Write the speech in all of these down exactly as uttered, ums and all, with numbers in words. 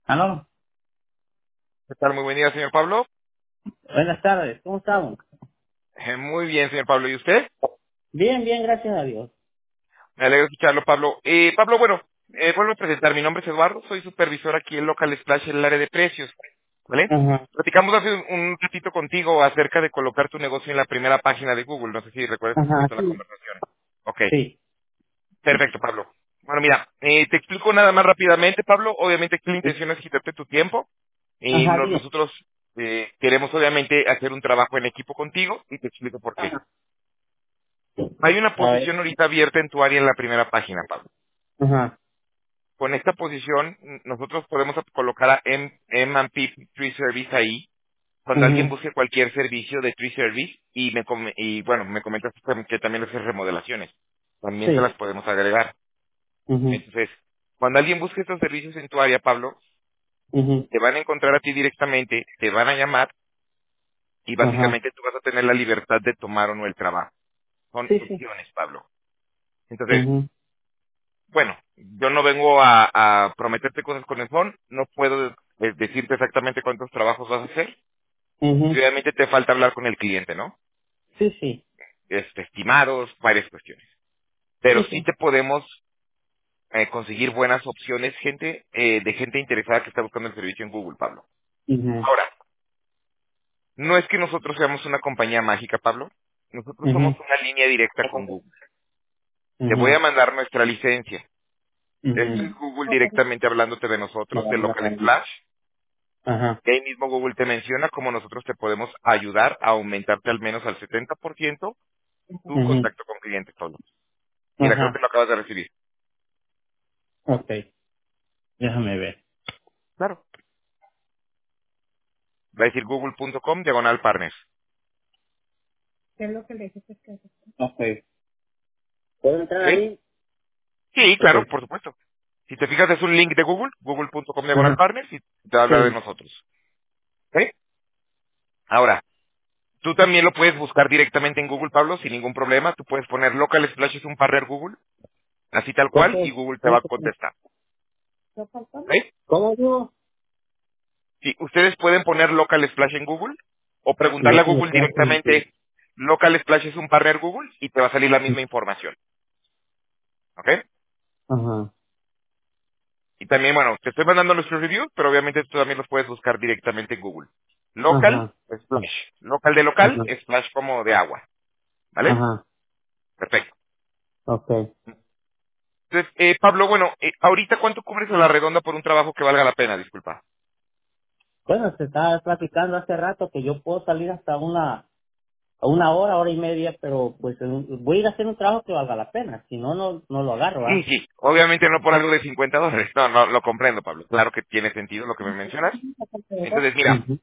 Aló, ¿Qué tal? Muy buen día, señor Pablo. buenas tardes, ¿cómo estamos? Eh, muy bien, señor Pablo. ¿Y usted? Bien, bien, gracias a Dios. Me alegro de escucharlo, Pablo. Eh, Pablo, bueno, eh, vuelvo a presentar. Mi nombre es Eduardo. Soy supervisor aquí en Local Splash en el área de precios. ¿Vale? Ajá, Platicamos hace un, un ratito contigo acerca de colocar tu negocio en la primera página de Google. No sé si recuerdas un ajá, poquito la sí, conversación. Ok, sí, perfecto, Pablo. Bueno, mira, eh, te explico nada más rápidamente, Pablo. Obviamente aquí la intención es quitarte tu tiempo. Y ajá, no- bien. nosotros eh, queremos obviamente hacer un trabajo en equipo contigo y te explico por qué. Ajá, Hay una a ver, posición ahorita abierta en tu área en la primera página, Pablo. ajá, Con esta posición, n- nosotros podemos colocar a M, M and P Tree Service ahí, cuando alguien mhm, busque cualquier servicio de Tree Service, y, me com- y bueno, me comentas que que también haces remodelaciones. También se las sí, podemos agregar. mhm, Entonces, cuando alguien busque estos servicios en tu área, Pablo, mhm, te van a encontrar a ti directamente, te van a llamar, y ajá, básicamente tú vas a tener la libertad de tomar o no el trabajo. Son sí, sí, opciones, Pablo. Entonces, mhm, bueno, yo no vengo a, a prometerte cosas con el phone, no puedo eh, decirte exactamente cuántos trabajos vas a hacer, y mhm, obviamente te falta hablar con el cliente, ¿no? sí, sí, Este, estimados, varias cuestiones. Pero sí, sí sí, te podemos eh, conseguir buenas opciones, gente, eh, de gente interesada que está buscando el servicio en Google, Pablo. mhm, Ahora, no es que nosotros seamos una compañía mágica, Pablo. Nosotros somos mhm, una línea directa con Google. Te voy a mhm, mandar nuestra licencia. Esto es mhm, Google directamente hablándote de nosotros, de Local Splash. ajá, Y ahí mismo Google te menciona cómo nosotros te podemos ayudar a aumentarte al menos al setenta por ciento tu mhm, contacto con clientes, Pablo. Mira, creo que ajá, lo acabas de recibir. ok, déjame ver. Claro. Va a decir google punto com diagonal partners. Ok, ¿puedo entrar ¿Ok? ahí? Sí, Ok, claro, por supuesto. Si te fijas, es un link de Google, google punto com diagonal ajá, partners, y te va a hablar de sí, nosotros. ¿Ok? Ahora, tú también lo puedes buscar directamente en Google, Pablo, sin ningún problema. Tú puedes poner local splash es un partner Google, así tal cual, y ¿cuánto? Google te va a ¿Cuánto? contestar. ¿Ok? ¿Cómo digo? Sí, ustedes pueden poner Local Splash en Google o preguntarle No a se me Google está entendiendo. directamente, Local Splash es un partner Google y te va a salir la misma información. ¿Ok? Ajá, Y también, bueno, te estoy mandando nuestros reviews, pero obviamente tú también los puedes buscar directamente en Google. Local ajá, Splash. Local de local, ajá, Splash como de agua. ¿Vale? ajá, Perfecto. okay. Entonces, eh, Pablo, bueno, eh, ahorita ¿cuánto cubres a la redonda por un trabajo que valga la pena? Disculpa. Bueno, se estaba platicando hace rato que yo puedo salir hasta una a una hora, hora y media, pero pues en- voy a ir a hacer un trabajo que valga la pena, si no, no, no lo agarro, Sí, ¿ah? sí. Obviamente no por algo de cincuenta dólares. No, no, lo comprendo, Pablo. Claro que tiene sentido lo que me mencionas. Entonces, mira, Ujú,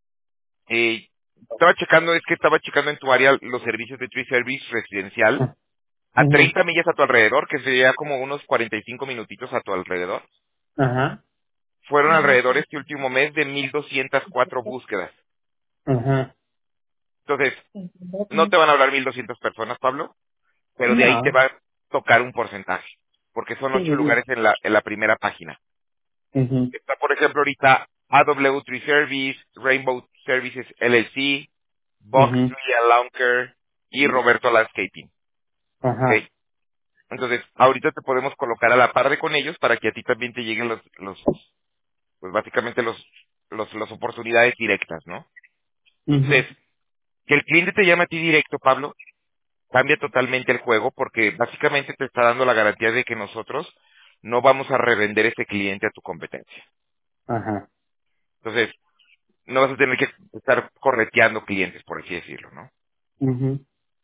Eh, estaba checando, es que estaba checando en tu área los servicios de Tree Service residencial a ujú, treinta millas a tu alrededor, que sería como unos cuarenta y cinco minutitos a tu alrededor. ajá, Fueron alrededor este último mes de mil doscientas cuatro búsquedas. ajá. Entonces, no te van a hablar mil doscientas personas, Pablo, pero de ahí te No, va a tocar un porcentaje, porque son ocho sí, lugares en la, en la primera página. ujú, Está, por ejemplo, ahorita A W Tree Service, Rainbow Services L L C, Box ujú, Tree Lawn Care y Roberto Landscaping. ¿Ok? ajá, Entonces, ahorita te podemos colocar a la par de con ellos para que a ti también te lleguen los, los pues básicamente los, los, las oportunidades directas, ¿no? ujú, Entonces, que el cliente te llame a ti directo, Pablo, cambia totalmente el juego porque básicamente te está dando la garantía de que nosotros no vamos a revender ese cliente a tu competencia. ajá, Entonces, no vas a tener que estar correteando clientes, por así decirlo, ¿no? ujú,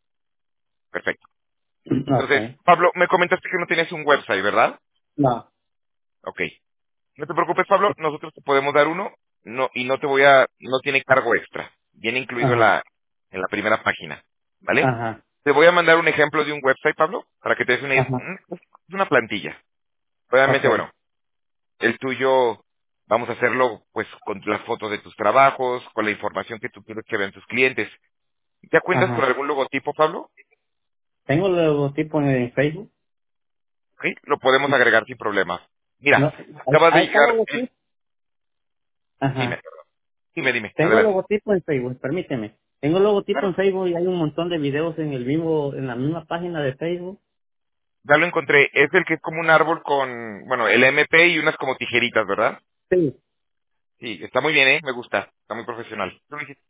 Perfecto. Entonces, okay, Pablo, me comentaste que no tienes un website, ¿verdad? no, Ok. No te preocupes, Pablo, nosotros te podemos dar uno, no, y no te voy a, no tiene cargo extra. Viene incluido en ajá, la, en la primera página, ¿vale? ajá, Te voy a mandar un ejemplo de un website, Pablo, para que te des una, ajá, un- es una plantilla. Obviamente, okay, bueno, el tuyo, vamos a hacerlo, pues, con las fotos de tus trabajos, con la información que tú quieres que vean tus clientes. ¿Ya cuentas con ajá. algún logotipo, Pablo? ¿Tengo el logotipo en Facebook? ¿Ok? Lo podemos agregar sin problemas. Mira, No, ahí, acaba de ahí está el llegar el, logotipo. Dime, Ajá. dime, dime, Tengo adelante. logotipo en Facebook, permíteme. Tengo logotipo Claro. en Facebook y hay un montón de videos en el mismo, en la misma página de Facebook. Ya lo encontré. Es el que es como un árbol con, bueno, el M P y unas como tijeritas, ¿verdad? Sí. Sí, está muy bien, ¿eh? Me gusta. Está muy profesional.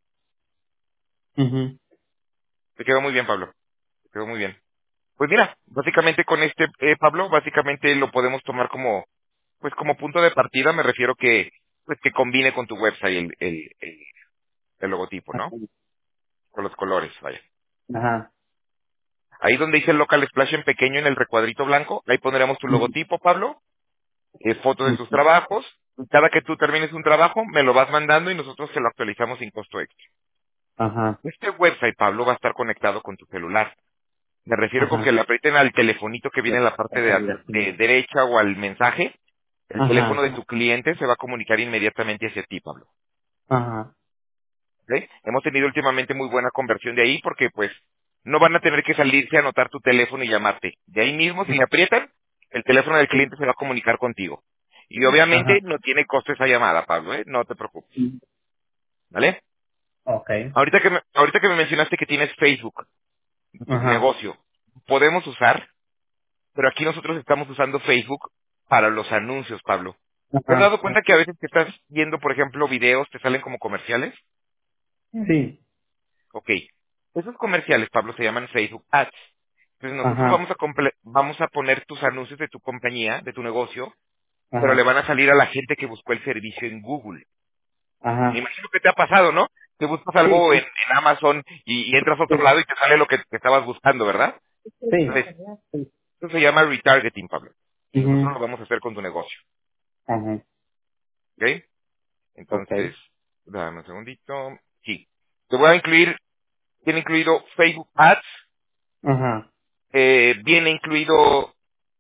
Mhm. Te quedó muy bien, Pablo. Te quedó muy bien. Pues mira, básicamente con este, eh, Pablo, básicamente lo podemos tomar como, pues como punto de partida. Me refiero que, pues que combine con tu website el, el, el, el logotipo, ¿no? Con los colores, vaya. Ajá. Ahí donde dice el local splash en pequeño en el recuadrito blanco, ahí pondremos tu Ujú. logotipo, Pablo, eh, fotos de tus Ujú. trabajos. Cada que tú termines un trabajo, me lo vas mandando y nosotros te lo actualizamos sin costo extra. Ajá. Este website, Pablo, va a estar conectado con tu celular. Me refiero con que Ajá. le aprieten al telefonito que viene en la parte de, de derecha o al mensaje. El teléfono Ajá. de tu cliente se va a comunicar inmediatamente hacia ti, Pablo. Ajá. ¿Ok? Hemos tenido últimamente muy buena conversión de ahí porque pues no van a tener que salirse a anotar tu teléfono y llamarte. De ahí mismo, si le aprietan, el teléfono del Sí. cliente se va a comunicar contigo. Y obviamente Ajá. no tiene costo esa llamada, Pablo, ¿eh? No te preocupes. ¿Vale? Okay. Ahorita que me, ahorita que me mencionaste que tienes Facebook, tu Ajá. negocio, podemos usar, pero aquí nosotros estamos usando Facebook para los anuncios, Pablo. ¿Te has Ajá. dado cuenta que a veces que estás viendo, por ejemplo, videos, te salen como comerciales? Sí. Ok. Esos comerciales, Pablo, se llaman Facebook Ads. Entonces nosotros Ajá. vamos a, comple- vamos a poner tus anuncios de tu compañía, de tu negocio, pero le Ajá. van a salir a la gente que buscó el servicio en Google. Me Ajá. imagino que te ha pasado, ¿no? Que buscas Sí, algo en, sí. en Amazon y, y entras a otro Sí. lado y te sale lo que, que estabas buscando, ¿verdad? Sí. Entonces, eso se llama retargeting, Pablo. Y nosotros Ujú. lo vamos a hacer con tu negocio. Ajá. ¿Ok? Entonces, Okay. dame un segundito. Sí. Te voy a incluir, tiene incluido Facebook Ads, Ajá. eh, viene incluido,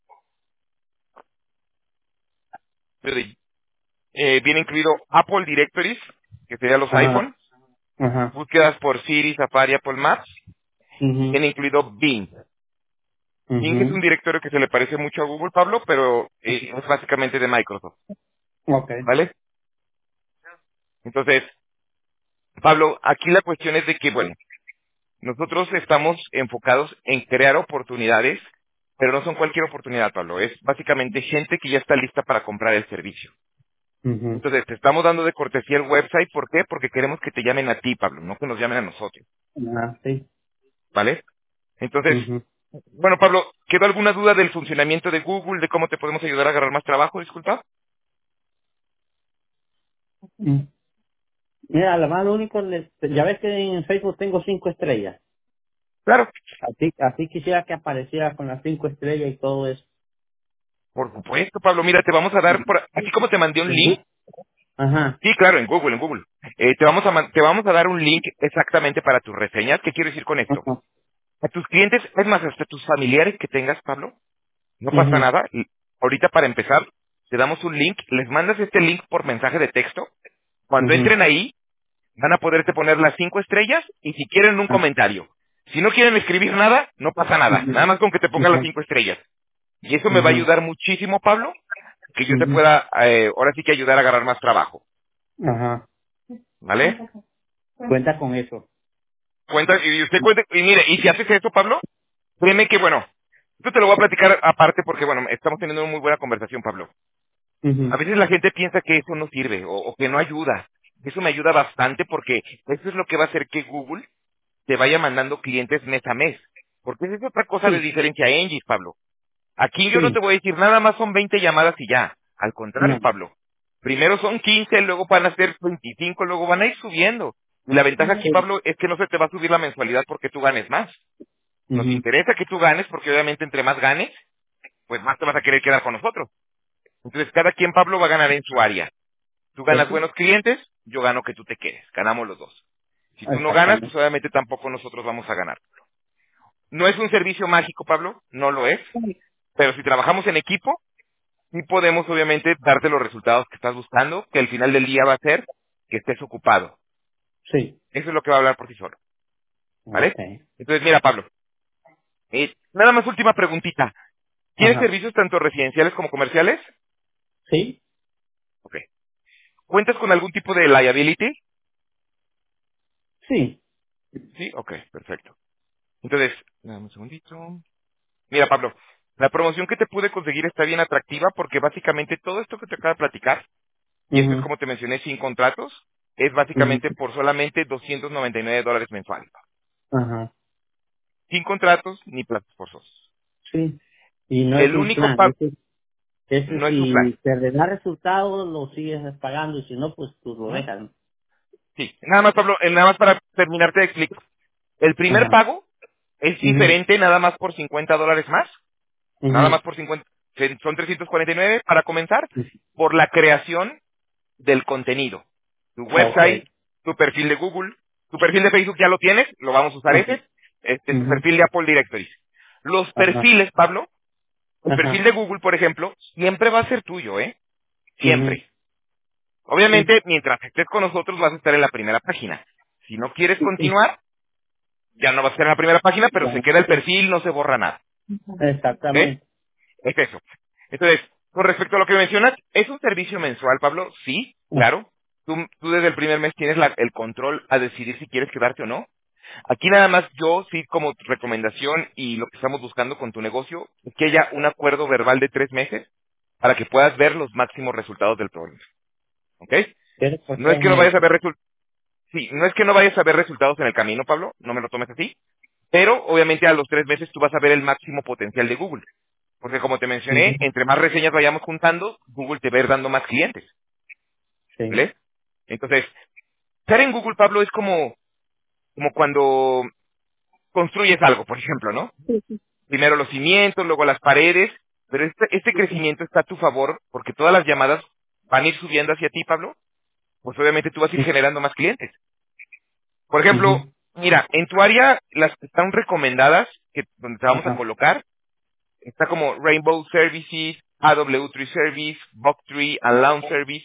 eh, viene incluido Apple Directories, que serían los Ajá. iPhone, Ajá. búsquedas por Siri, Safari, Apple Maps, Mhm. viene incluido Bing. Bing es un Mhm. directorio que se le parece mucho a Google, Pablo, pero eh, es básicamente de Microsoft, Okay. ¿vale? Entonces, Pablo, aquí la cuestión es de que, bueno, nosotros estamos enfocados en crear oportunidades, pero no son cualquier oportunidad, Pablo. Es básicamente gente que ya está lista para comprar el servicio. Mhm. Entonces, te estamos dando de cortesía el website. ¿Por qué? Porque queremos que te llamen a ti, Pablo, no que nos llamen a nosotros. Ajá. Sí. ¿Vale? Entonces, Mhm. bueno, Pablo, ¿quedó alguna duda del funcionamiento de Google, de cómo te podemos ayudar a agarrar más trabajo? Disculpa. Mm. Mira, lo más lo único, le- ya ves que en Facebook tengo cinco estrellas. Claro, Así, así quisiera que apareciera con las cinco estrellas y todo eso. por supuesto, Pablo. Mira, te vamos a dar, por, así como te mandé un En link, Google. Ajá. sí, claro, en Google, en Google. Eh, te, vamos a, man- te vamos a dar un link exactamente para tus reseñas. ¿Qué quiero decir con esto? Ajá. A tus clientes, es más, hasta tus familiares que tengas, Pablo, no pasa Mhm. nada. Y ahorita para empezar, te damos un link, les mandas este link por mensaje de texto. Cuando Mhm. entren ahí, van a poderte poner las cinco estrellas y si quieren un Ah. comentario. Si no quieren escribir nada, no pasa nada. Mhm. Nada más con que te pongan las Mhm. cinco estrellas. Y eso me va a Mhm. ayudar muchísimo, Pablo, que yo te Mhm. pueda, eh, ahora sí que ayudar a agarrar más trabajo. Ajá. ¿Vale? Cuenta con eso. Cuenta, y usted cuente, y mire, y si haces esto, Pablo, créeme que, bueno, esto te lo voy a platicar aparte porque, bueno, estamos teniendo una muy buena conversación, Pablo. A Mhm. veces la gente piensa que eso no sirve o, o que no ayuda. Eso me ayuda bastante porque eso es lo que va a hacer que Google te vaya mandando clientes mes a mes. Porque esa es otra cosa de Sí. diferencia a Engis, Pablo. Aquí yo no te Sí. voy a decir nada más son veinte llamadas y ya. Al contrario, No. Pablo. Primero son quince, luego van a ser veinticinco, luego van a ir subiendo. Y la ventaja aquí, Sí. Pablo, es que no se te va a subir la mensualidad porque tú ganes más. Nos Mhm. interesa que tú ganes porque obviamente entre más ganes, pues más te vas a querer quedar con nosotros. Entonces cada quien, Pablo, va a ganar en su área. Tú ganas Eso. buenos clientes, yo gano que tú te quedes. Ganamos los dos. Si tú no ganas, pues Exactamente. obviamente tampoco nosotros vamos a ganar. No es un servicio mágico, Pablo, no lo es. Pero si trabajamos en equipo, sí podemos obviamente darte los resultados que estás buscando, que al final del día va a ser que estés ocupado. Sí. Eso es lo que va a hablar por sí solo. ¿Vale? Okay. Entonces, mira, Pablo, eh, nada más última preguntita. ¿Tienes Ajá. servicios tanto residenciales como comerciales? Sí. Ok. ¿Cuentas con algún tipo de liability? Sí. Sí, ok, perfecto. Entonces, dame un segundito. Mira, Pablo, la promoción que te pude conseguir está bien atractiva porque básicamente todo esto que te acabo de platicar, y esto es Mhm. como te mencioné, sin contratos, es Mhm. básicamente por solamente doscientos noventa y nueve dólares mensuales. Ajá. Sin contratos ni plazos forzosos. Sí. Y no es El un único plan. pago Ese, ese no es un plan. si te da resultados, lo sigues pagando y si no, pues tú lo Ujú. dejas. Sí, nada más, Pablo, eh, nada más para terminarte de explicar. El primer Ajá. pago es Mhm. diferente nada más por cincuenta dólares más, nada más Mhm. por cincuenta, son trescientos cuarenta y nueve para comenzar, por la creación del contenido. Tu website, Okay. tu perfil de Google, tu perfil de Facebook ya lo tienes, lo vamos a usar Ajá. ese, este, tu Mhm. perfil de Apple Directories. Los Ajá. perfiles, Pablo, el perfil Ajá. de Google, por ejemplo, siempre va a ser tuyo, ¿eh? Mhm. Siempre. Sí. Obviamente, mientras estés con nosotros vas a estar en la primera página. Si no quieres Sí, sí. continuar, ya no vas a estar en la primera página, pero se Ya. queda el Sí. perfil, no se borra nada. ¿Ok? Exactamente. Es eso. Entonces, con respecto a lo que mencionas, ¿es un servicio mensual, Pablo? Sí, claro. Tú, tú desde el primer mes tienes la- el control a decidir si quieres quedarte o no. Aquí nada más yo, sí, como recomendación y lo que estamos buscando con tu negocio, es que haya un acuerdo verbal de tres meses para que puedas ver los máximos resultados del programa. ¿Ok? Pero por No es tres que no vayas a meses. ver resultados. Sí, no es que no vayas a ver resultados en el camino, Pablo, no me lo tomes así, pero obviamente a los tres meses tú vas a ver el máximo potencial de Google. Porque como te mencioné, Ujú. entre más reseñas vayamos juntando, Google te va a ir dando más clientes. Sí. ¿Vale? Entonces, estar en Google, Pablo, es como, como cuando construyes algo, por ejemplo, ¿no? Primero los cimientos, luego las paredes, pero este, este crecimiento está a tu favor porque todas las llamadas van a ir subiendo hacia ti, Pablo, pues obviamente tú vas a ir generando más clientes. Por ejemplo, Ujú. mira, en tu área las que están recomendadas, que donde te vamos a Ajá. colocar, está como Rainbow Services, A W tres Service, Bug Tree and Lawn Service,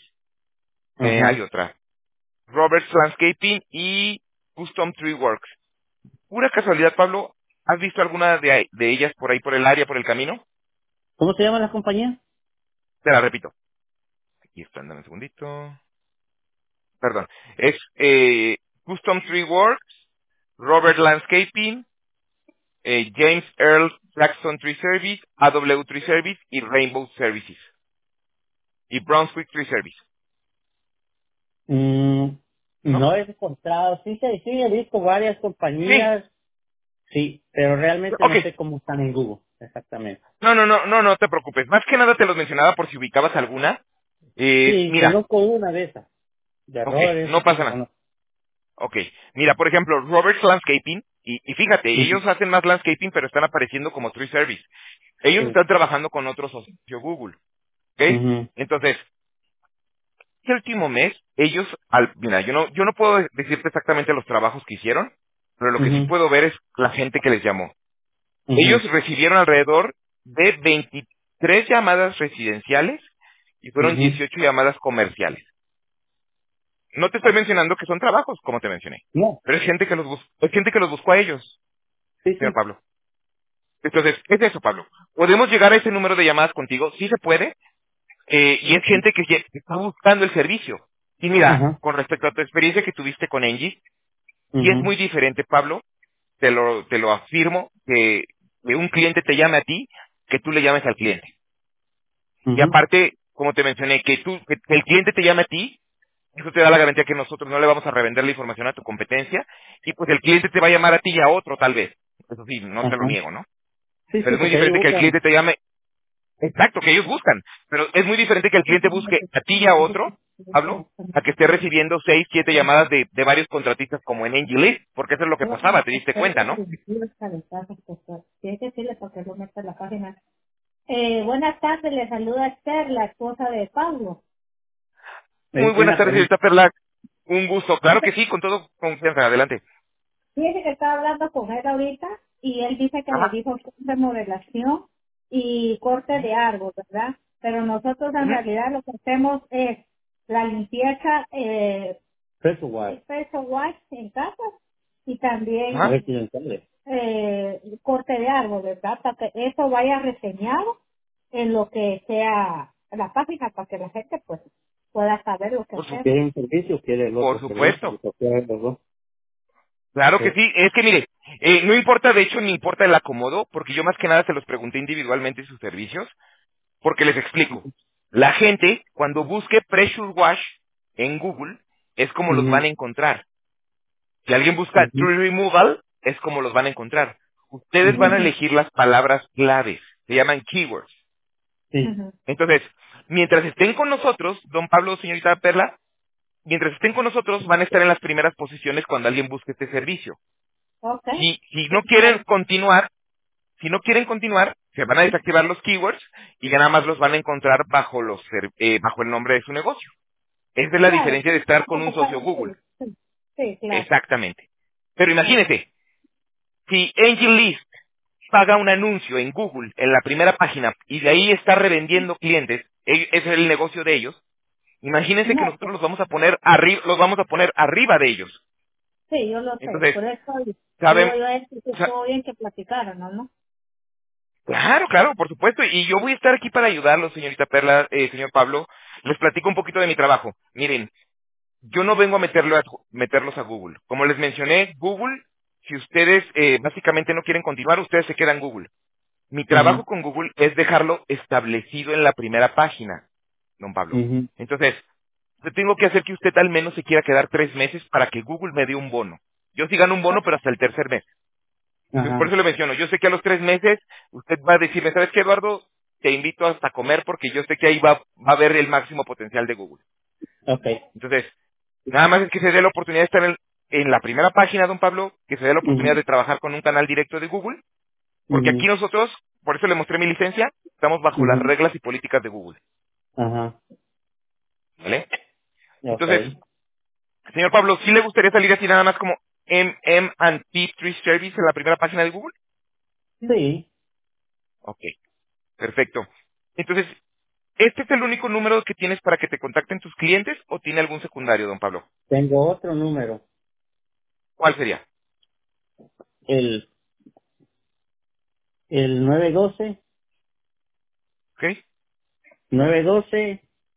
eh, hay Ajá. otra, Roberts Landscaping y Custom Tree Works. Pura casualidad, Pablo, ¿has visto alguna de, ahí- de ellas por ahí, por el área, por el camino? ¿Cómo se llama la compañía? Te la repito. Aquí está, dame un segundito. Perdón. Es eh, Custom Tree Works, Robert Landscaping, eh, James Earl Jackson Tree Service, A W Tree Service y Rainbow Services. Y Brunswick Tree Service. Mm, ¿No? no he encontrado. Sí, sí, sí, he visto varias Sí. compañías. Sí, pero realmente Ok. no sé cómo están en Google. Exactamente. No, no, no, no, no te preocupes. Más que nada te los mencionaba por si ubicabas alguna. Eh, Sí, mira, conozco una de esas. De ok, errores, no sí pasa la nada. conozco. Ok, mira, por ejemplo, Roberts Landscaping, y, y fíjate, Ujú. ellos hacen más landscaping, pero están apareciendo como Tree Service. Ellos Sí. están trabajando con otros socios Google, ¿ok? Ujú. Entonces, este último mes, ellos, al, mira, yo no, yo no puedo decirte exactamente los trabajos que hicieron, pero lo que sí Ujú. puedo ver es la gente que les llamó. Ellos Ujú. recibieron alrededor de veintitrés llamadas residenciales y fueron Ujú. dieciocho llamadas comerciales. No te estoy mencionando que son trabajos, como te mencioné, No. pero es gente que los, bus- es gente que los buscó a ellos, Sí, señor sí. Pablo. Entonces, es eso, Pablo. ¿Podemos llegar a ese número de llamadas contigo? Sí se puede, eh, y es gente que ye- que está buscando el servicio. Y mira, Ajá. con respecto a tu experiencia que tuviste con Engie, sí es Ujú. muy diferente, Pablo, te lo, te lo afirmo, que, que un cliente te llame a ti, que tú le llames al cliente. Y Ujú. aparte, como te mencioné, que tú, que el cliente te llame a ti, eso te da la garantía que nosotros no le vamos a revender la información a tu competencia, y pues el cliente te va a llamar a ti y a otro, tal vez. Eso sí, no te lo Ajá. niego, ¿no? Sí, Pero sí, es muy porque ellos diferente que el buscan. cliente te llame. Exacto, que ellos buscan. Pero es muy diferente que el cliente busque a ti y a otro, hablo, a que esté recibiendo seis, siete llamadas de, de varios contratistas como en Angel List, porque eso es lo que pasaba, te diste cuenta, ¿no? Tiene que decirle porque lo mete en la página. Eh, buenas tardes, le saluda Esther, la esposa de Pablo. Muy Es buenas una tardes, pregunta. señorita Perla. Un gusto. Claro que sí, con todo confianza. Adelante. Fíjese que estaba hablando con él ahorita y él dice que le Ajá. dijo remodelación y corte de árbol, ¿verdad? Pero nosotros en Ujú. realidad lo que hacemos es la limpieza eh, Pressure wire. peso wash en casa y también Ajá. Residenciales. eh, corte de árbol, ¿verdad? Para que eso vaya reseñado en lo que sea la página, para que la gente pues pueda saber lo que Por, su, hacer. ¿Quiere un servicio o quiere el por otro servicio? supuesto. Lo que quiere los dos. Claro que Sí. sí. Es que mire, eh, no importa, de hecho, ni importa el acomodo, porque yo más que nada se los pregunté individualmente sus servicios, porque les explico. La gente, cuando busque Pressure Wash en Google, es como los van Ujú, a encontrar. Si alguien busca ujú, Tree Removal, es como los van a encontrar. Ustedes van a ujú. Ujú, elegir las palabras claves. Se llaman keywords. Sí. ujú. Entonces, mientras estén con nosotros, don Pablo, señorita Perla, mientras estén con nosotros, van a estar en las primeras posiciones cuando alguien busque este servicio. Ok, Si, si sí, no quieren claro. continuar, si no quieren continuar, se van a desactivar los keywords y ya nada más los van a encontrar bajo los ser- eh, bajo el nombre de su negocio. Esa es la Claro, diferencia de estar con un como socio para Google. sí, sí, sí, claro. Exactamente. Pero Ok. imagínese, si AngelList paga un anuncio en Google en la primera página y de ahí está revendiendo clientes, e- ese es el negocio de ellos, imagínense que No, nosotros pues, los vamos a poner arriba, los vamos a poner arriba de ellos. sí, yo lo sé. Entonces, Por eso saben, digo yo esto, que sa- estuvo bien que platicaron, ¿no? ¿no? claro, claro, por supuesto, y yo voy a estar aquí para ayudarlos, señorita Perla, eh, señor Pablo. Les platico un poquito de mi trabajo. Miren, yo no vengo a meterlo a- meterlos a Google. Como les mencioné, Google, si ustedes eh, básicamente no quieren continuar, ustedes se quedan en Google. Mi trabajo Ujú, con Google es dejarlo establecido en la primera página, don Pablo. ujú, Entonces, yo tengo que hacer que usted al menos se quiera quedar tres meses para que Google me dé un bono. Yo sí gano un bono, pero hasta el tercer mes. Entonces, por Ajá. eso le menciono. Yo sé que a los tres meses usted va a decirme, ¿sabes qué, Eduardo? Te invito hasta a comer porque yo sé que ahí va, va a haber el máximo potencial de Google. Ok. Entonces, nada más es que se dé la oportunidad de estar en, en la primera página, don Pablo, que se dé la oportunidad Ujú, de trabajar con un canal directo de Google, porque ujú, aquí nosotros, por eso le mostré mi licencia, estamos bajo las ujú. reglas y políticas de Google. Ajá. ¿Vale? Ok. Entonces, señor Pablo, ¿sí le gustaría salir así nada más como M M and P Tree Service en la primera página de Google? Sí. Ok, perfecto. Entonces, ¿este es el único número que tienes para que te contacten tus clientes o tiene algún secundario, don Pablo? Tengo otro número. ¿Cuál sería? El, el nueve uno dos, ¿Ok? nueve uno dos,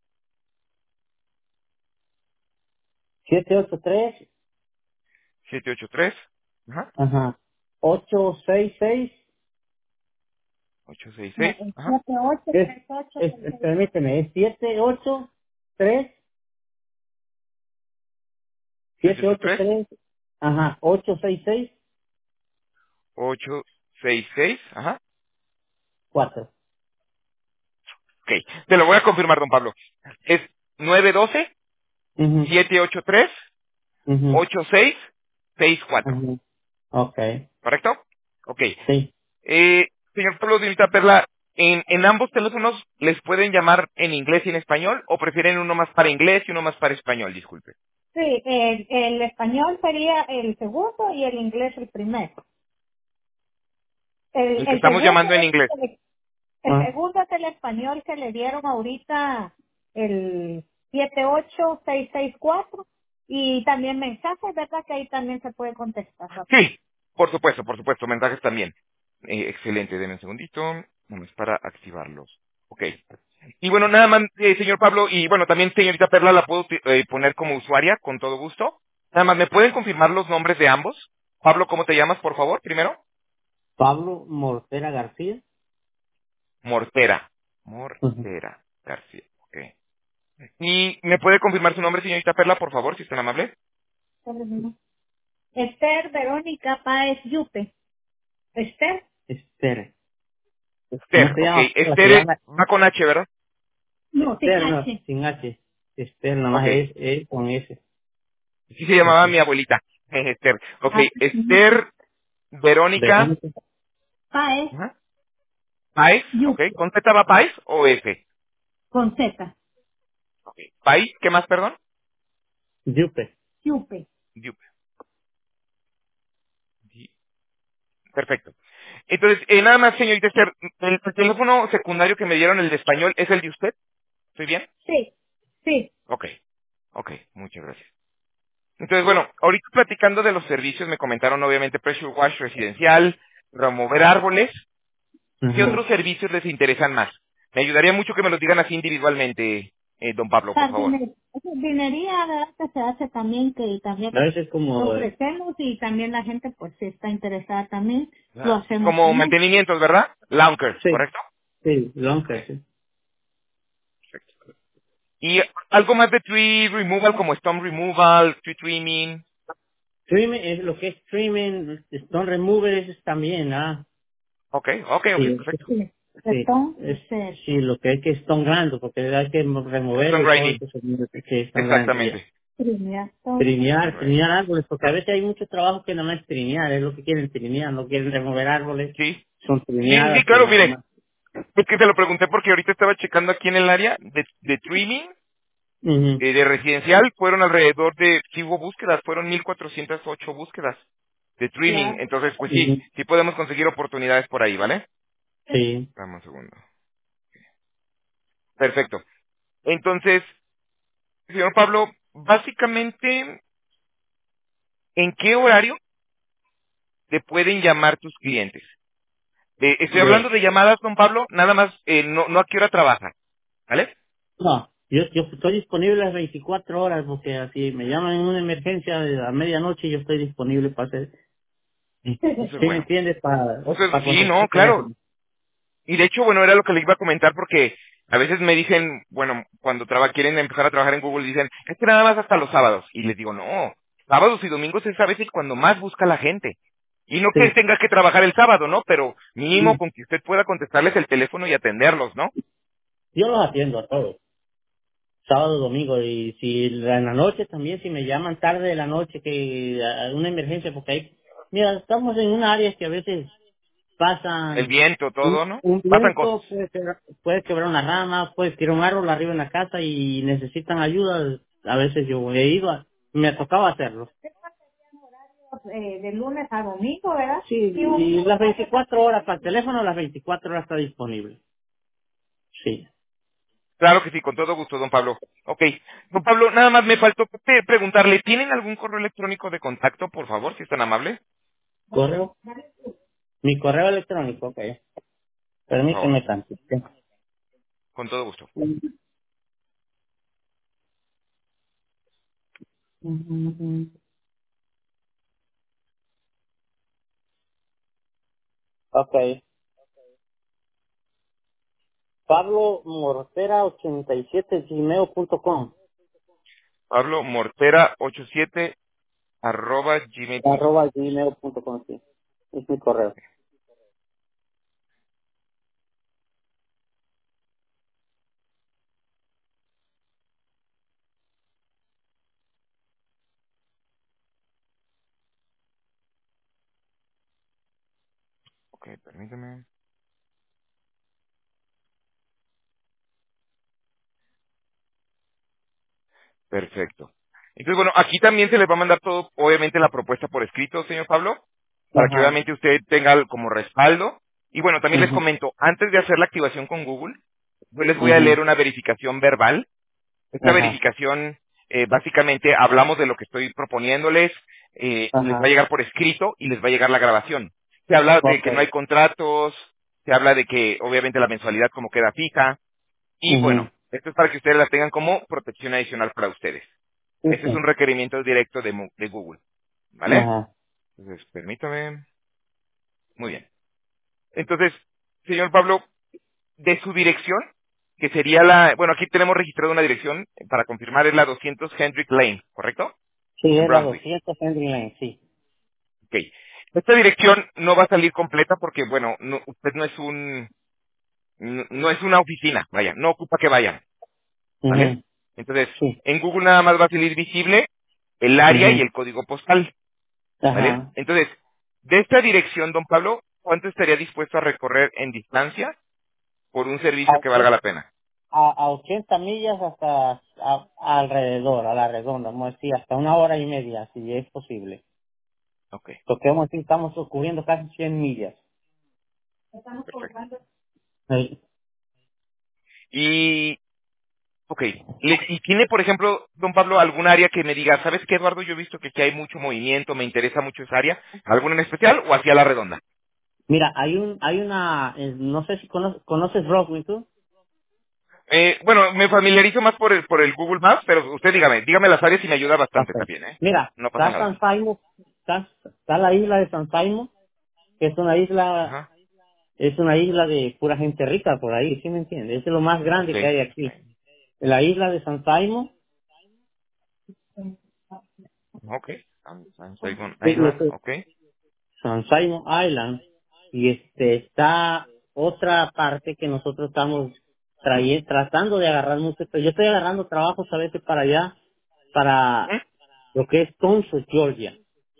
siete ocho tres, siete ocho tres. Ajá. ajá, ocho seis seis. ocho seis No, seis. es Ajá. siete ocho Es, tres ocho es, seis es- seis cuatro. permíteme, es siete ocho tres, siete siete ocho ocho tres. tres, ajá, ocho seis seis, ocho seis seis. Ajá. cuatro. Ok. Te lo voy a confirmar, don Pablo. Es nueve uno dos, Mhm, siete ocho tres, mhm, ocho seis seis cuatro. mhm. Okay, ¿Correcto? Ok. sí. Eh, señor Pablo de Unita Perla, ¿en, ¿en ambos teléfonos les pueden llamar en inglés y en español o prefieren uno más para inglés y uno más para español? Disculpe. Sí, el, el español sería el segundo y el inglés el primero. El, El que el estamos segundo llamando en es inglés. el, el Ah, segundo es el español que le dieron ahorita el siete ocho seis seis cuatro y también mensajes, ¿verdad? Que ahí también se puede contestar rápido. Sí, por supuesto, por supuesto, mensajes también. Eh, excelente, denme un segundito, vamos para activarlos. Ok. Y bueno, nada más, eh, señor Pablo, y bueno, también señorita Perla la puedo eh, poner como usuaria, con todo gusto. Nada más, ¿me pueden confirmar los nombres de ambos? Pablo, ¿cómo te llamas, por favor, primero? Pablo Mortera García. Mortera. Ujú. Mortera García, ok. ¿Y me puede confirmar su nombre, señorita Perla, por favor, si es tan amable? Esther Verónica Páez Yupe. Esther, Esther. ¿Cómo Esther, se ok. llama? Se Esther eh, llama va con H, ¿verdad? no, sin Esther, no, H. sin H. Esther, nada Ok. más es, es con S. Sí se llamaba Ujú. mi abuelita, Esther. Ok, Ah, ujú. Esther Verónica, Verónica. Páez ajá, Páez, ok. Yupe, ¿Con Z va Páez o F? con Z. Ok. Páez, ¿qué más, perdón? Yupe. Yupe. Yup. Sí, perfecto. Entonces, eh, nada más, señorita Esther, el, el teléfono secundario que me dieron, el de español, ¿es el de usted? ¿Estoy bien? Sí, sí. Ok, ok, muchas gracias. Entonces, bueno, ahorita platicando de los servicios, me comentaron obviamente pressure wash residencial, remover árboles. ¿Qué Ajá. otros servicios les interesan más? Me ayudaría mucho que me los digan así individualmente. eh, don Pablo, por favor. Jardine- jardinería, ¿verdad? Que se hace también, que también A veces como, lo ofrecemos y también la gente, pues, si está interesada también, lo Ah, hacemos como también. mantenimientos, ¿verdad? Launkers, sí, ¿correcto? sí, Ok, longe, sí. perfecto. Y algo más de tree removal, como stone removal, tree trimming. Streaming, es lo que es streaming, stone remover es también, ah. Ok, ok, ok, Sí, perfecto. Sí. sí, Perdón, es, este, sí, lo que hay que stone grande, porque hay que removerlo Stone y todo grinding, eso, que es stone grande, ya. exactamente. trinear todo. Stone Trinear, grinding. trinear árboles, porque a veces hay mucho trabajo que nada más es trinear, es lo que quieren trinear, no quieren remover árboles, Sí, son sí, sí, trineadas y claro, nada mire, más. es que te lo pregunté porque ahorita estaba checando aquí en el área de, de trimming, Ujú. eh, de residencial, fueron alrededor de, sí hubo búsquedas, fueron mil cuatrocientas ocho búsquedas de trimming. Claro. Entonces, pues sí, Ujú. sí podemos conseguir oportunidades por ahí, ¿vale? Sí, Dame un segundo. Perfecto. Entonces, señor Pablo, básicamente, ¿en qué horario te pueden llamar tus clientes? Eh, estoy hablando de, de llamadas, don Pablo, nada más, eh, no, no a qué hora trabaja, ¿vale? no, yo, yo estoy disponible las veinticuatro horas, porque así me llaman en una emergencia de a medianoche, yo estoy disponible para hacer, sí Eso es me bueno. entiendes, para, Eso es- para sí, contestar no, el claro. teléfono. Y de hecho, bueno, era lo que le iba a comentar porque a veces me dicen, bueno, cuando traba, quieren empezar a trabajar en Google, dicen, es que nada más hasta los sábados. Y les digo, no, sábados y domingos es a veces cuando más busca la gente. Y no que Sí, tenga que trabajar el sábado, ¿no? Pero mínimo sí, con que usted pueda contestarles el teléfono y atenderlos, ¿no? yo los atiendo a todos, sábado, domingo, y si en la noche también, si me llaman tarde de la noche, que a una emergencia, porque hay, mira, estamos en un área que a veces El pasan viento, un, todo, ¿no? un Pasan cosas. viento, puede quebrar, puede quebrar una rama, puede tirar un árbol arriba en la casa y necesitan ayuda. A veces yo he ido, a- me tocaba hacerlo. Eh, de lunes a domingo, ¿verdad? Sí, Sí, un- y las veinticuatro horas para el teléfono, las veinticuatro horas está disponible. Sí. Claro que sí, con todo gusto, don Pablo. Ok. Don Pablo, nada más me faltó pre- preguntarle, ¿tienen algún correo electrónico de contacto, por favor, si es tan amable? ¿Correo? Mi correo electrónico, ok. Por favor, Permíteme tantito. con todo gusto. Ok. Pablo Mortera ochenta y siete gmail punto com. Pablo Mortera ochenta y siete arroba gmail punto com. Arroba gmail punto com, sí. Es mi correo. Ok, permíteme. Perfecto. Entonces, bueno, aquí también se les va a mandar todo, obviamente, la propuesta por escrito, señor Pablo, para que Ajá. obviamente usted tenga el- como respaldo. Y bueno, también les Ujú, comento, antes de hacer la activación con Google, yo les voy a ujú. leer una verificación verbal. Esta Ajá. verificación, eh, básicamente, hablamos de lo que estoy proponiéndoles, eh, les va a Ajá. llegar por escrito y les va a llegar la grabación. Se habla de Ok. que no hay contratos, se habla de que obviamente la mensualidad como queda fija, y Ujú. bueno, esto es para que ustedes la tengan como protección adicional para ustedes. Ese es un Ok. requerimiento directo de, Mu- de Google, ¿vale? Ajá. Entonces, permítame. Muy bien. Entonces, señor Pablo, de su dirección, que sería la, bueno, aquí tenemos registrado una dirección, eh, para confirmar es la doscientos Hendrick Lane, ¿correcto? Sí, En es la Brunswick. doscientos Henry Lane, sí. Ok. Esta dirección no va a salir completa porque, bueno, no- usted no es un, no, no es una oficina, vaya, no ocupa que vayan, ¿vale? Ujú. Entonces, Sí. en Google nada más va a salir visible el área y Ujú. el código postal, ¿vale? Ajá. Entonces, de esta dirección, don Pablo, ¿cuánto estaría dispuesto a recorrer en distancia por un A, servicio que valga oche- la pena? a, a ochenta millas hasta a- alrededor, a la redonda, vamos a decir, hasta una hora y media, si es posible. Ok, Porque vamos a decir, estamos cubriendo casi cien millas. perfecto. Sí. Y, ok, le- ¿y tiene, por ejemplo, don Pablo, algún área que me diga, ¿sabes qué, Eduardo? Yo he visto que aquí hay mucho movimiento, me interesa mucho esa área. ¿Alguna en especial o hacia la redonda? Mira, hay un, hay una, eh, no sé si cono- conoces Brooklyn, ¿tú? Eh, bueno, me familiarizo más por el, por el Google Maps, pero usted dígame, dígame las áreas y me ayuda bastante Ok. también, ¿eh? Mira, No pasa está nada. San Simon, está, está la isla de San Simon, que es una isla, Ajá. es una isla de pura gente rica por ahí, ¿sí me entiendes? Es lo más grande que Sí. hay aquí. La isla de San Simon, Ok. San, San Simon es lo Island, que- ok. San Simon Island, y este está otra parte que nosotros estamos traye- tratando de agarrar mucho, pero yo estoy agarrando trabajos a veces para allá, para Ujú. lo que es Tonso, Georgia.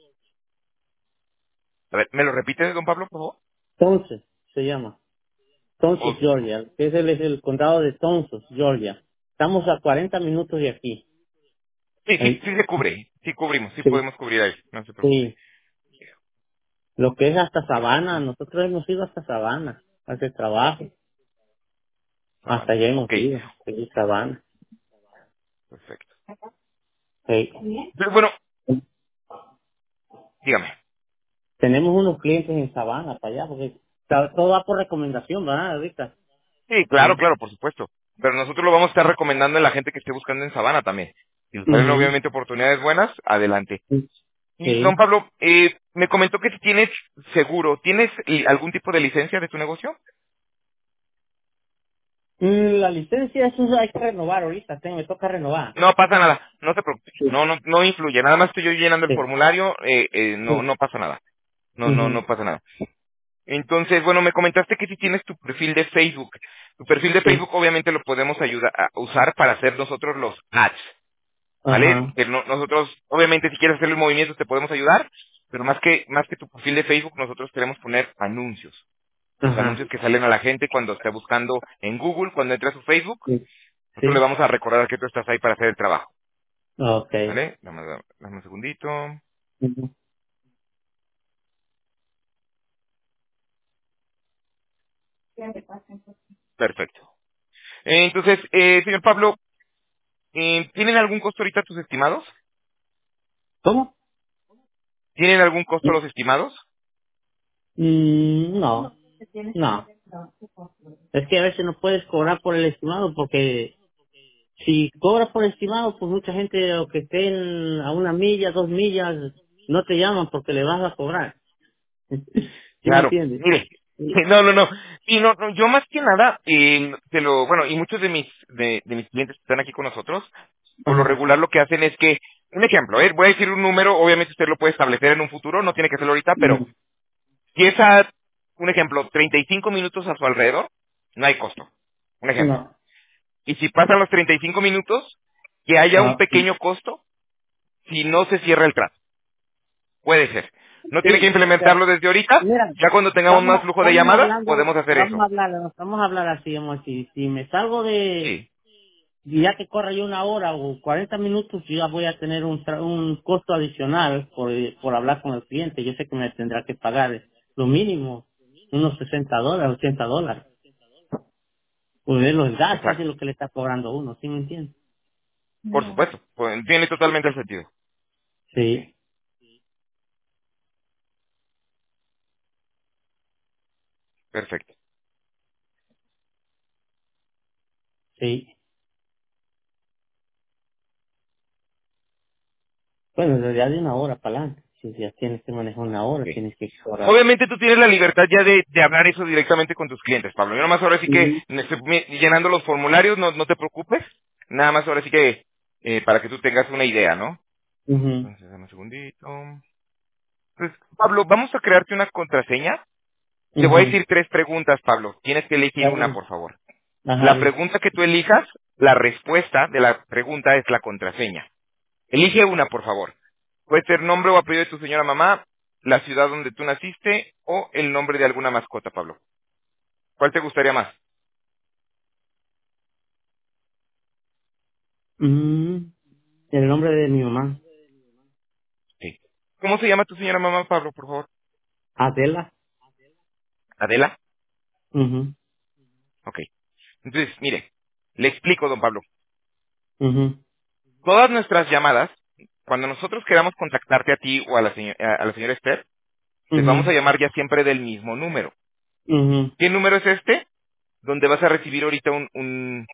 A ver, ¿me lo repite, don Pablo, por favor? Tonso se llama. Tonso, Ok. Georgia, que es el, es el condado de Tonso, Georgia. Estamos a cuarenta minutos de aquí. Sí, sí, Ahí- sí se cubre. Sí cubrimos, sí Sí, podemos cubrir ahí, no se preocupe. sí. Lo que es hasta Sabana, nosotros hemos ido hasta Sabana a hacer trabajo. Hasta Sabana. allá hemos Ok, ido, sí, Sabana. perfecto. Sí. Pero bueno, dígame. Tenemos unos clientes en Sabana para allá, porque ta- todo va por recomendación, ¿verdad, ahorita? Sí, claro, Sí. claro, por supuesto. Pero nosotros lo vamos a estar recomendando a la gente que esté buscando en Sabana también. Si nos salen Ujú. obviamente oportunidades buenas, adelante. Y don Sí. Pablo, eh, me comentó que si tienes seguro, ¿tienes li- algún tipo de licencia de tu negocio? Mm, La licencia, eso hay que renovar ahorita, tengo, me toca renovar. No pasa nada, no te preocupes. Sí. No, no, no influye. Nada más estoy yo llenando el Sí. formulario, eh, eh, no, Sí. no pasa nada. No, no, Ujú. no pasa nada. Entonces, bueno, me comentaste que si tienes tu perfil de Facebook. Tu perfil de Sí. Facebook obviamente lo podemos ayudar a usar para hacer nosotros los ads, ¿vale? Ajá. Que no- nosotros, obviamente, si quieres hacer el movimiento te podemos ayudar, pero más que más que tu perfil de Facebook, nosotros queremos poner anuncios. Los Ajá. anuncios que salen a la gente cuando está buscando en Google, cuando entra a su Facebook, Sí. nosotros le Sí. vamos a recordar que tú estás ahí para hacer el trabajo, Okay. ¿vale? Dame, dame un segundito. Ujú. Perfecto. Eh, Entonces, eh, señor Pablo, eh, ¿tienen algún costo ahorita tus estimados? ¿Cómo? ¿Tienen algún costo los estimados? Mm, no, no. Es que a veces no puedes cobrar por el estimado porque si cobras por estimado, pues mucha gente o que estén a una milla, dos millas, no te llaman porque le vas a cobrar. ¿Sí me Claro, entiendes? mire, Sí. no, no, no, y no, no, yo más que nada, eh, te lo, bueno, y muchos de mis, de, de mis clientes que están aquí con nosotros, por lo Ajá. regular lo que hacen es que, un ejemplo, eh, voy a decir un número, obviamente usted lo puede establecer en un futuro, no tiene que hacerlo ahorita, pero Ujú. si es a, un ejemplo, treinta y cinco minutos a su alrededor, no hay costo, un ejemplo. No. Y si pasan los treinta y cinco minutos, que haya un Ah, pequeño costo si no se cierra el trato. Puede ser. No tiene que sí. O sea, implementarlo desde ahorita. mira, Ya cuando tengamos vamos más a, flujo de vamos llamadas, hablando, podemos hacer vamos eso. a hablar, vamos a hablar así, vamos si, si me salgo de, Sí, y ya que corra yo una hora o cuarenta minutos, yo ya voy a tener un, tra- un costo adicional por, por hablar con el cliente. Yo sé que me tendrá que pagar lo mínimo, unos sesenta dólares, ochenta dólares. Por ver los gastos y exacto. lo que le está cobrando uno, ¿sí me entiende? Por supuesto. Pues, tiene totalmente el sentido. Sí, Perfecto. sí. Bueno, en realidad de una hora para adelante. Si ya tienes que manejar una hora, Ok. tienes que cobrar. Obviamente tú tienes la libertad ya de, de hablar eso directamente con tus clientes, Pablo. Yo nada más ahora sí que Ujú, me estoy mi- llenando los formularios, no, no te preocupes. Nada más ahora sí que eh, para que tú tengas una idea, ¿no? ujú. Entonces, dame un segundito. Pues, Pablo, vamos a crearte una contraseña. Te voy a Ujú. decir tres preguntas, Pablo. Tienes que elegir Está una, bien. por favor. Ajá, La bien. pregunta que tú elijas, la respuesta de la pregunta es la contraseña. Elige una, por favor. Puede ser nombre o apellido de tu señora mamá, la ciudad donde tú naciste o el nombre de alguna mascota, Pablo. ¿Cuál te gustaría más? Mm, el nombre de mi mamá, Sí. ¿Cómo se llama tu señora mamá, Pablo, por favor? Adela. Adela. Mhm, Ok. Entonces, mire, le explico, don Pablo. mhm, Todas nuestras llamadas, cuando nosotros queramos contactarte a ti o a la, seño- a la señora Esther, les vamos a mhm, llamar ya siempre del mismo número. mhm, ¿Qué número es este? Donde vas a recibir ahorita un, un,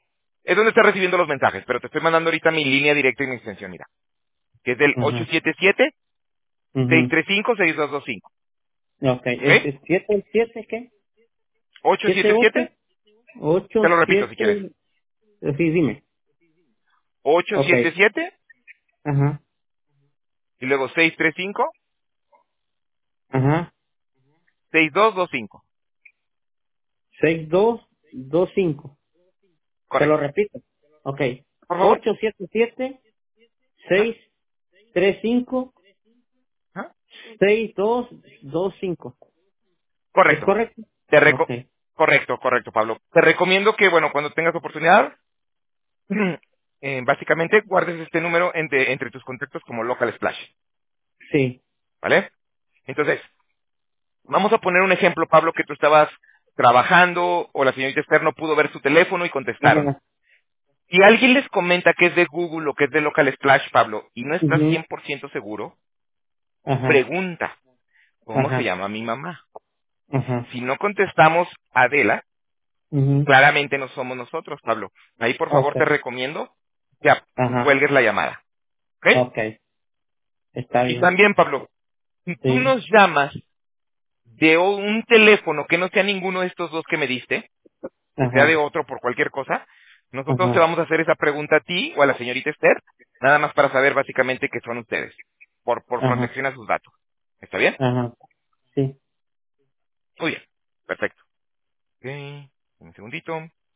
Es donde estás recibiendo los mensajes, pero te estoy mandando ahorita mi línea directa y mi extensión, mira, que es del ocho Ajá. siete siete, seis Mhm. tres cinco, seis dos dos cinco. Okay. ¿Ok? ¿Es, es siete, siete qué? ¿Siete, ocho siete ocho? siete, Ocho, te lo repito si quieres. siete. eh, Sí, dime. ocho siete Okay. siete Ajá. y luego seis tres cinco, Ajá. seis dos dos cinco. Seis, dos, dos, cinco. Te lo Correcto. repito. Okay. Por favor. Ocho, siete, siete, Ajá. seis, tres, cinco, Ajá. seis, dos, dos, cinco. ¿Es Correcto. correcto? Te reco Okay. correcto, correcto, Pablo. Te recomiendo que, bueno, cuando tengas oportunidad, eh, básicamente guardes este número entre, entre tus contactos como local splash, Sí. ¿vale? Entonces, vamos a poner un ejemplo, Pablo, que tú estabas trabajando o la señorita Esther no pudo ver su teléfono y contestaron. Ajá. Si alguien les comenta que es de Google o que es de local splash, Pablo, y no estás Ujú. cien por ciento seguro, Ajá. pregunta, ¿cómo se Ajá. llama mi mamá? Ajá. Si no contestamos Adela, Ujú. claramente no somos nosotros, Pablo. Ahí, por favor, te Okay. recomiendo que ap- Ajá. cuelgues la llamada. ¿Ok? Okay. Está Y bien. también, Pablo, si tú Sí. nos llamas de o- un teléfono que no sea ninguno de estos dos que me diste, que sea de Ajá. otro por cualquier cosa, nosotros te Ajá. vamos a hacer esa pregunta a ti o a la señorita Esther, nada más para saber básicamente que son ustedes, por, por Ajá. protección a sus datos. ¿Está bien? Ajá. Sí. Muy bien. Perfecto. Ok. Un segundito.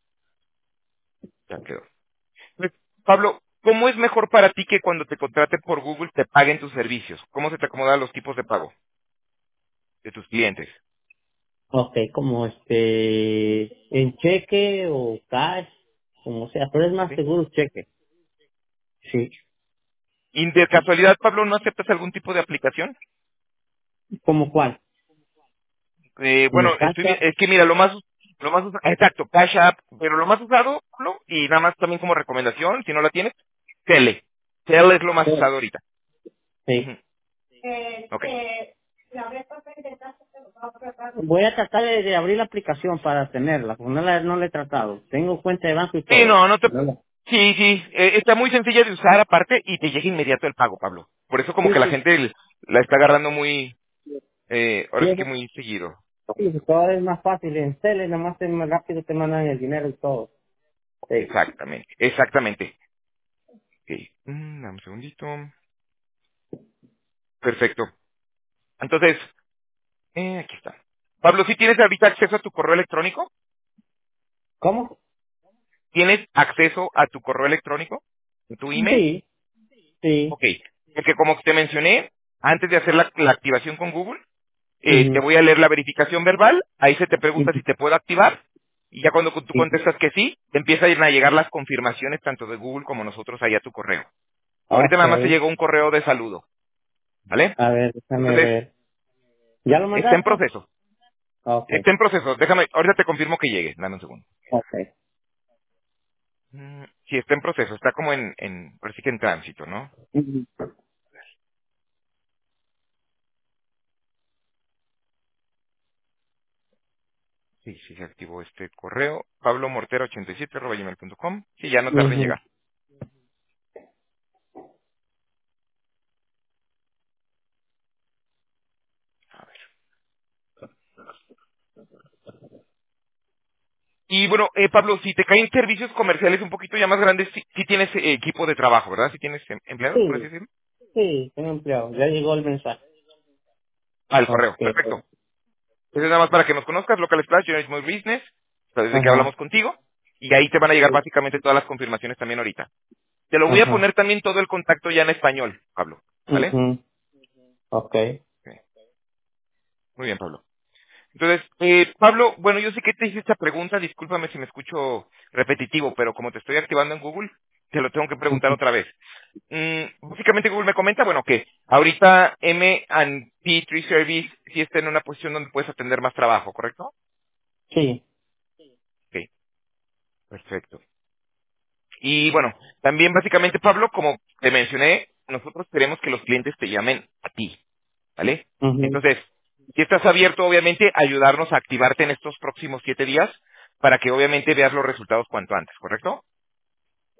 Ya quedó. Pues, Pablo, ¿cómo es mejor para ti que cuando te contraten por Google te paguen tus servicios? ¿Cómo se te acomodan los tipos de pago de tus clientes? Okay. Como este, en cheque o cash, como sea, pero es más ¿Sí? seguro cheque. Sí. ¿Y de casualidad, Pablo, no aceptas algún tipo de aplicación? ¿Cómo cuál? Eh, bueno, Como estoy, vi- casa. es que mira, lo más, lo más usado, exacto, Cash App, pero lo más usado, Pablo, y nada más también como recomendación, si no la tienes, Tele. Tele es lo más Sí. usado ahorita. Sí. Ujú. Ok. Voy a tratar de, de abrir la aplicación para tenerla, porque no la, no la he tratado. Tengo cuenta de banco y Sí, todo. no, no te... No la- Sí, sí, eh, está muy sencilla de usar aparte y te llega inmediato el pago, Pablo. Por eso como Sí, que la sí. gente l- la está agarrando muy, eh, Sí, ahora sí que eso- muy seguido. sí, sí, todo es más fácil. En tele, nada más es más rápido, te mandan el dinero y todo. Sí. Exactamente, exactamente. Ok, mm, dame un segundito. Perfecto. Entonces, eh, aquí está. Pablo, ¿sí tienes ahorita acceso a tu correo electrónico? ¿Cómo? ¿Tienes acceso a tu correo electrónico? ¿A tu email? Sí, sí. Ok. Porque como te mencioné, antes de hacer la, la activación con Google, eh, te Ujú, voy a leer la verificación verbal, ahí se te pregunta ujú, si te puedo activar, y ya cuando tú sí. contestas que sí, te empiezan a ir a llegar las confirmaciones tanto de Google como nosotros ahí a tu correo. Ahorita Ok. nada más te llegó un correo de saludo, ¿vale? A ver, déjame Entonces, ver. ¿Ya lo está en mandaste? proceso, Ok. está en proceso, déjame, ahorita te confirmo que llegue, dame un segundo. Ok. Mm, Sí, está en proceso, está como en, en, parece que en tránsito, ¿no? Ujú. Sí, sí, se activó este correo, pablo mortero ochenta y siete arroba gmail punto com, sí, ya no tarda en Ujú. llegar. A ver. Y bueno, eh, Pablo, si te caen servicios comerciales un poquito ya más grandes, sí, sí tienes eh, equipo de trabajo, ¿verdad? Sí tienes em- empleados, por así Sí, decirlo. sí, tengo empleado. Ya llegó el mensaje. Ah, el correo, Ok. perfecto. Eso es nada más para que nos conozcas, Local Splash, Generate My Business, o sea, desde que Ajá. hablamos contigo, y ahí te van a llegar Sí. básicamente todas las confirmaciones también ahorita. Te lo voy a Ajá. poner también todo el contacto ya en español, Pablo, ¿vale? Ujú. Ok. Ok. Muy bien, Pablo. Entonces, eh, Pablo, bueno, yo sé que te hice esta pregunta, discúlpame si me escucho repetitivo, pero como te estoy activando en Google, te lo tengo que preguntar Ujú. otra vez. Mm, básicamente Google me comenta, bueno, que ahorita M and P tres Service sí está en una posición donde puedes atender más trabajo, ¿correcto? Sí. Ok, perfecto. Y bueno, también básicamente, Pablo, como te mencioné, nosotros queremos que los clientes te llamen a ti, ¿vale? Ujú. Entonces, si estás abierto, obviamente, a ayudarnos a activarte en estos próximos siete días para que obviamente veas los resultados cuanto antes, ¿correcto?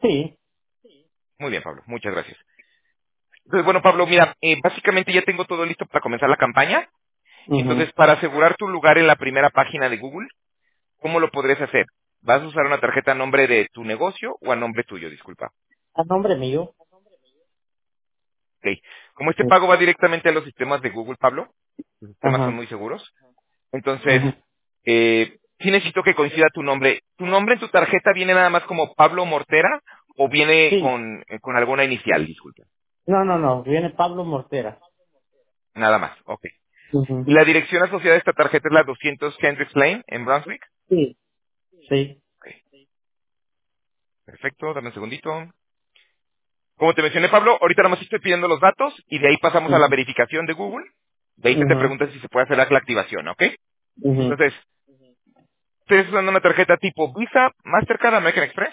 Sí. Muy bien, Pablo, muchas gracias. Entonces, bueno, Pablo, mira, eh, básicamente ya tengo todo listo para comenzar la campaña. mhm Entonces, para asegurar tu lugar en la primera página de Google, ¿cómo lo podrías hacer? ¿Vas a usar una tarjeta a nombre de tu negocio o a nombre tuyo? Disculpa. A nombre mío. Ok. Como este Sí. pago va directamente a los sistemas de Google, Pablo, los sistemas son Ajá. muy seguros. Entonces, Ujú. eh, sí necesito que coincida tu nombre. ¿Tu nombre en tu tarjeta viene nada más como Pablo Mortera o viene Sí. con, eh, con alguna inicial? Disculpa. No, no, no. Viene Pablo Mortera. Nada más. Ok. Ujú. ¿Y la dirección asociada a esta tarjeta es la doscientos Hendricks Lane en Brunswick? Sí. Sí. Ok. Perfecto. Dame un segundito. Como te mencioné, Pablo, ahorita nada más estoy pidiendo los datos y de ahí pasamos a la Ujú. verificación de Google. De ahí se te Ujú. pregunta si se puede hacer la activación, ¿ok? Ujú. Entonces, ¿estás usando una tarjeta tipo Visa, Mastercard, American Express?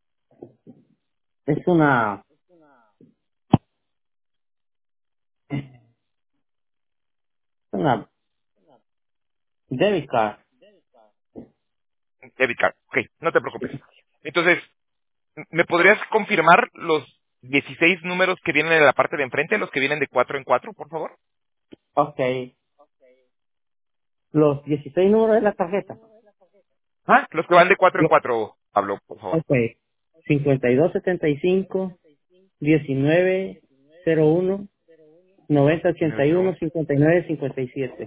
Es una, una debit card. Debit card. Ok, no te preocupes. Entonces, ¿me podrías confirmar los dieciséis números que vienen en la parte de enfrente, los que vienen de cuatro en cuatro, por favor? Ok. Los dieciséis números de la tarjeta. Ah, los que van de cuatro en Lo- cuatro, Pablo, por favor. Ok. cincuenta y dos setenta y cinco diecinueve cero uno noventa ochenta y uno cincuenta y nueve cincuenta y siete.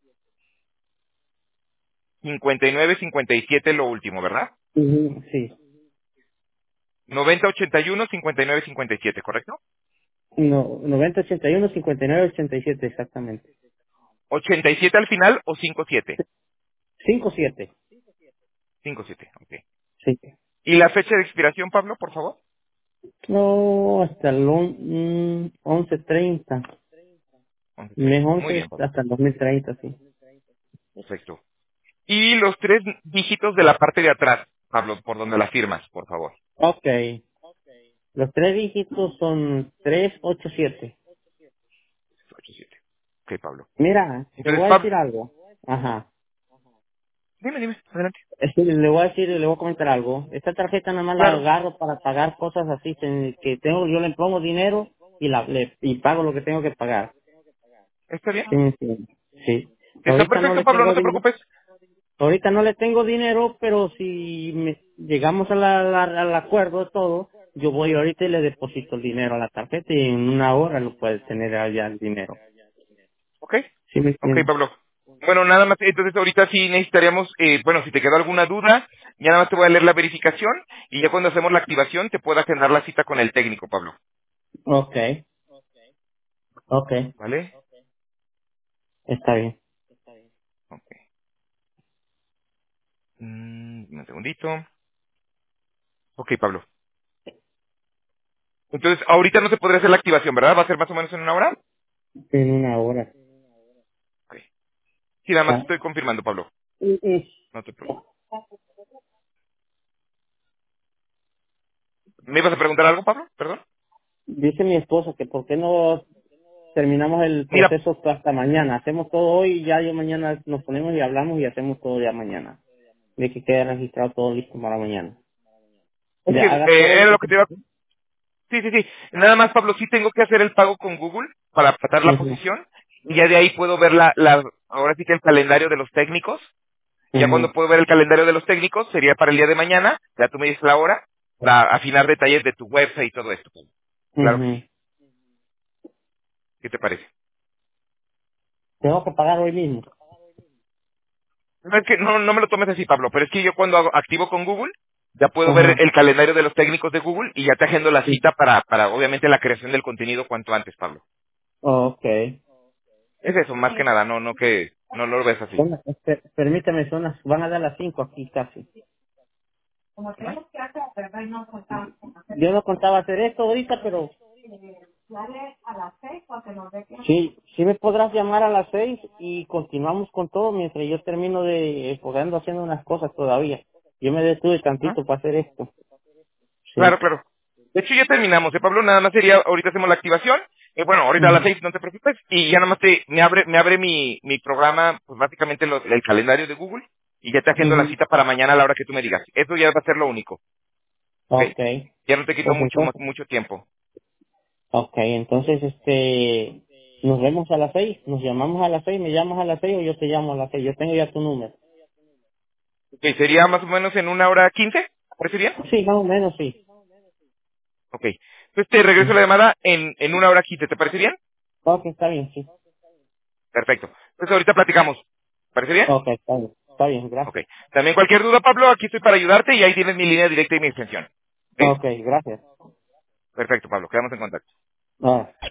cincuenta y nueve cincuenta y siete lo último, ¿verdad? Ujú. Sí. noventa ochenta y uno cincuenta y nueve cincuenta y siete, ¿correcto? No, noventa ochenta y uno cincuenta y nueve ochenta y siete exactamente. ochenta y siete al final o cincuenta y siete. cinco siete. cincuenta y siete, ok. Sí. ¿Y la fecha de expiración, Pablo, por favor? No, hasta el on- mm, once treinta. once Mes treinta. Muy bien, once Pablo. hasta el dos mil treinta, sí. Perfecto. Y los tres dígitos de la parte de atrás, Pablo, por donde la firmas, por favor. Ok. Los tres dígitos son trescientos ochenta y siete. ochenta y siete. Ok, Pablo. Mira, te Entonces, voy a Pablo, decir algo. Ajá. dime, dime, adelante. Es que le voy a decir, le voy a comentar algo. Esta tarjeta nada más la Claro, agarro para pagar cosas así que que tengo, yo le pongo dinero y la le, y pago lo que tengo que pagar. está bien. ¿Sí me entiende? Sí. Está Ahorita no perfecto, le Pablo, no tengo te dinero. preocupes. Ahorita no le tengo dinero, pero si me- llegamos a la, la- al acuerdo de todo, yo voy ahorita y le deposito el dinero a la tarjeta y en una hora lo puedes tener allá el dinero. Ok, ¿Sí me ok, entiendes? Pablo. Bueno, nada más, entonces ahorita sí necesitaríamos, eh, bueno, si te quedó alguna duda, ya nada más te voy a leer la verificación y ya cuando hacemos la activación te puedo agendar la cita con el técnico, Pablo. Okay, okay, ¿Vale? está bien. Ok. Mm, un segundito. Ok, Pablo. Entonces, ahorita no se podría hacer la activación, ¿verdad? ¿Va a ser más o menos en una hora? En una hora. Ok. Sí, nada más Ah, estoy confirmando, Pablo. y- y No te preocupes. ¿Me ibas a preguntar algo, Pablo? Perdón. dice mi esposa que por qué no terminamos el Mira, proceso hasta mañana. Hacemos todo hoy y ya yo mañana nos ponemos y hablamos y hacemos todo ya mañana. De que quede registrado todo listo para mañana. es De que haga todo eh, lo era que... lo que te iba a... Sí, sí, sí. Nada más, Pablo, sí tengo que hacer el pago con Google para tratar la Ujú, posición y ya de ahí puedo ver la, la, ahora sí que el calendario de los técnicos. Y ya ujú, cuando puedo ver el calendario de los técnicos sería para el día de mañana, ya tú me dices la hora, para afinar detalles de tu website y todo esto. Claro que ujú. sí. ¿Qué te parece? Tengo que pagar hoy mismo. No es que no, no me lo tomes así, Pablo, pero es que yo cuando hago- activo con Google, ya puedo ver Ajá. el calendario de los técnicos de Google y ya te agendo la Sí. cita para, para obviamente la creación del contenido cuanto antes, Pablo. Okay. Es eso, más que nada, no, no que, no lo ves así. Son las- per- permítame, son las, van a dar las cinco aquí casi. Ajá. Yo no contaba hacer esto ahorita, pero... Sí, sí me podrás llamar a las seis y continuamos con todo mientras yo termino de... porque ando haciendo unas cosas todavía. Yo me detuve Ajá. tantito para hacer esto. Claro, Sí. claro. De hecho, ya terminamos, ¿eh, Pablo? Nada más sería, ahorita hacemos la activación. Eh, bueno, ahorita a las Ujú, seis, no te preocupes. Y ya nada más te, me abre, me abre mi, mi programa, pues básicamente lo- el calendario de Google. Y ya te agendo la ujú. cita para mañana a la hora que tú me digas. Eso ya va a ser lo único. ¿Ok? Ok. Ya no te quito Pues mucho, más- entonces, mucho tiempo. ok, entonces, este, nos vemos a las seis, nos llamamos a las seis, me llamas a las seis o yo te llamo a las seis, yo tengo ya tu número. Ok, sería más o menos en una hora quince, ¿parece bien? Sí, más o menos sí. Ok. Entonces te regreso la llamada en, en una hora quince, ¿te parece bien? Ok, está bien, sí. Perfecto. Entonces ahorita platicamos. ¿Parece bien? Ok, está bien, está bien, Ok. gracias. También cualquier duda, Pablo, aquí estoy para ayudarte y ahí tienes mi línea directa y mi extensión. ¿Ok? Ok, gracias. Perfecto, Pablo. Quedamos en contacto. Ah.